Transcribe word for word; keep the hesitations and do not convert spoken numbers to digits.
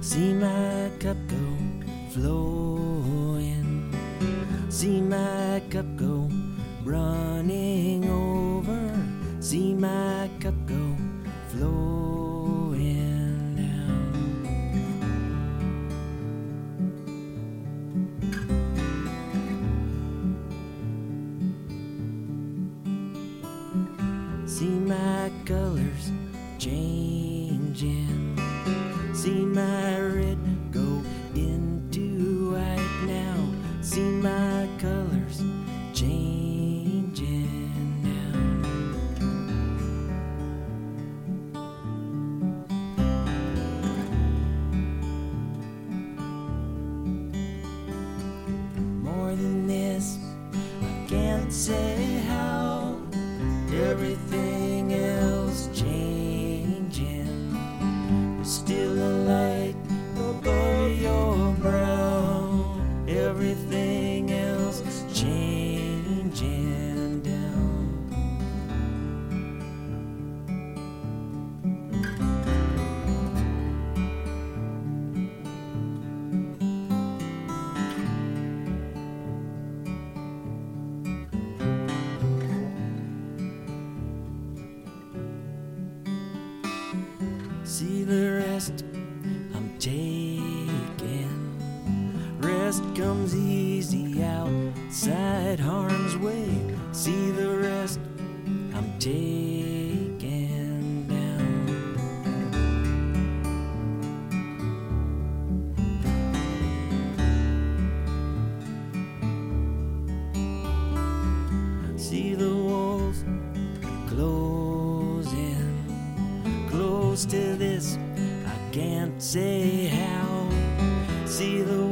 See my cup go flowing. See my cup go running over. See my cup go flowing down. See my colors changing. See my red go into white now. See my colors changing now. More than this, I can't say how. Everything else changing. There's still a light above your brow. Everything else changing down. See the rest I'm taking. Rest comes easy outside harm's way. See the rest I'm taking down. See the walls closing. Close to this, I can't say how. See the